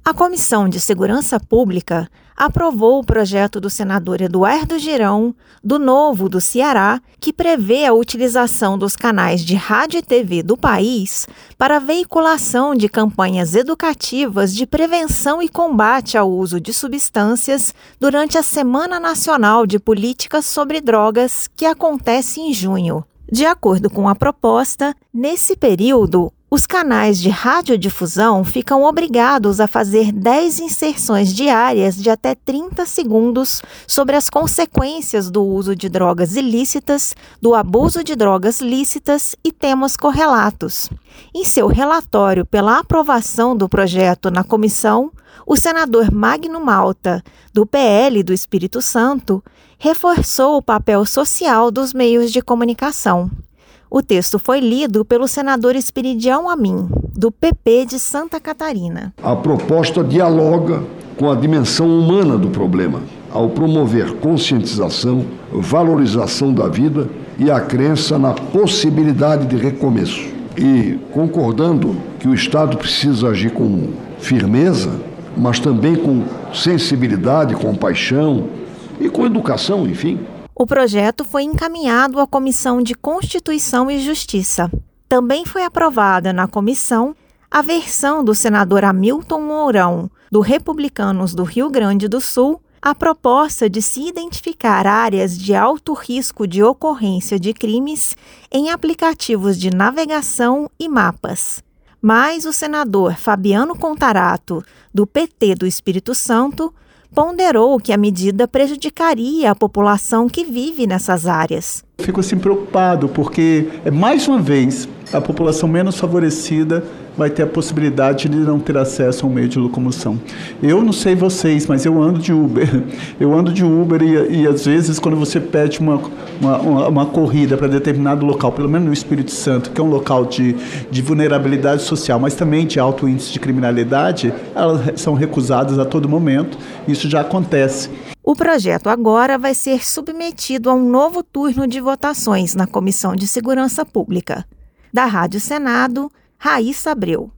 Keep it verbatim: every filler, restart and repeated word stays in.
A Comissão de Segurança Pública aprovou o projeto do senador Eduardo Girão, do Novo do Ceará, que prevê a utilização dos canais de rádio e T V do país para a veiculação de campanhas educativas de prevenção e combate ao uso de substâncias durante a Semana Nacional de Políticas sobre Drogas, que acontece em junho. De acordo com a proposta, nesse período, os canais de radiodifusão ficam obrigados a fazer dez inserções diárias de até trinta segundos sobre as consequências do uso de drogas ilícitas, do abuso de drogas lícitas e temas correlatos. Em seu relatório pela aprovação do projeto na comissão, o senador Magno Malta, do P L do Espírito Santo, reforçou o papel social dos meios de comunicação. O texto foi lido pelo senador Espiridião Amin, do P P de Santa Catarina. A proposta dialoga com a dimensão humana do problema, ao promover conscientização, valorização da vida e a crença na possibilidade de recomeço. E concordando que o Estado precisa agir com firmeza, mas também com sensibilidade, compaixão e com educação, enfim. O projeto foi encaminhado à Comissão de Constituição e Justiça. Também foi aprovada na comissão a versão do senador Hamilton Mourão, do Republicanos do Rio Grande do Sul, a proposta de se identificar áreas de alto risco de ocorrência de crimes em aplicativos de navegação e mapas. Mas o senador Fabiano Contarato, do P T do Espírito Santo, ponderou que a medida prejudicaria a população que vive nessas áreas. Fico assim preocupado porque, mais uma vez, a população menos favorecida vai ter a possibilidade de não ter acesso a um meio de locomoção. Eu não sei vocês, mas eu ando de Uber. Eu ando de Uber e, e às vezes, quando você pede uma, uma, uma, uma corrida para determinado local, pelo menos no Espírito Santo, que é um local de, de vulnerabilidade social, mas também de alto índice de criminalidade, elas são recusadas a todo momento. Isso já acontece. O projeto agora vai ser submetido a um novo turno de votações na Comissão de Segurança Pública. Da Rádio Senado, Raíssa Abreu.